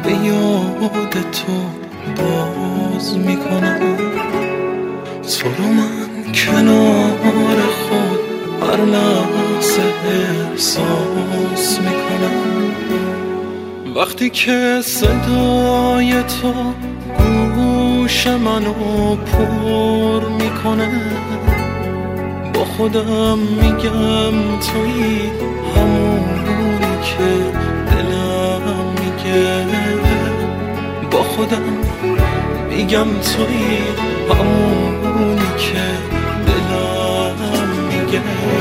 به یاد تو باز میکنم. تو رو من کنار خود هر لحظه احساس میکنم. وقتی که صدای تو گوش منو پر میکنه، با خودم میگم تویی همونی که دلم میگه. با خودم میگم تویی همونی که دلم میگه.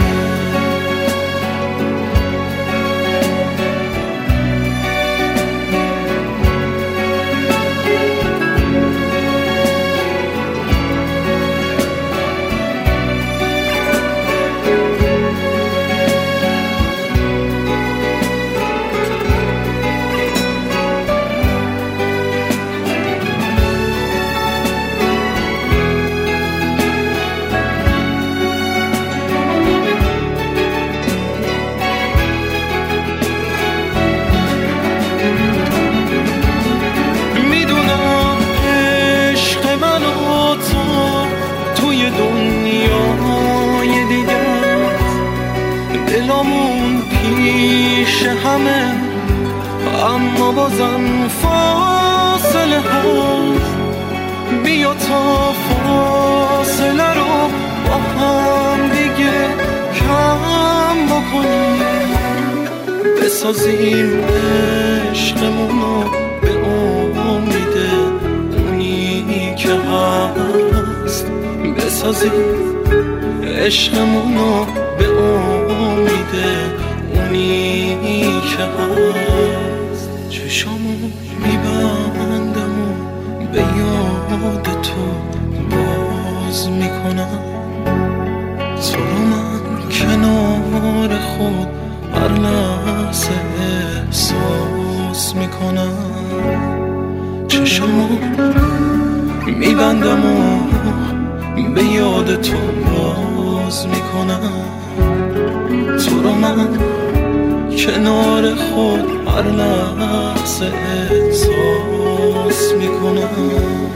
دنیای دیگر دلمون پیش همه، اما بازم فاصله هست. بیا تا فاصله رو با هم دیگه کم بکنیم، بسازیم عشقمونو به امید اونی که هست. بسازیم عشقمونو به امید اونی که هست. چشامو میبندم و به یاد تو باز میکنم. تو رو من کنار خود هر لحظه احساس میکنم. چشامو میبندم و به یاد تو باز میکنم. تو رو من کنار خود هر لحظه احساس میکنم.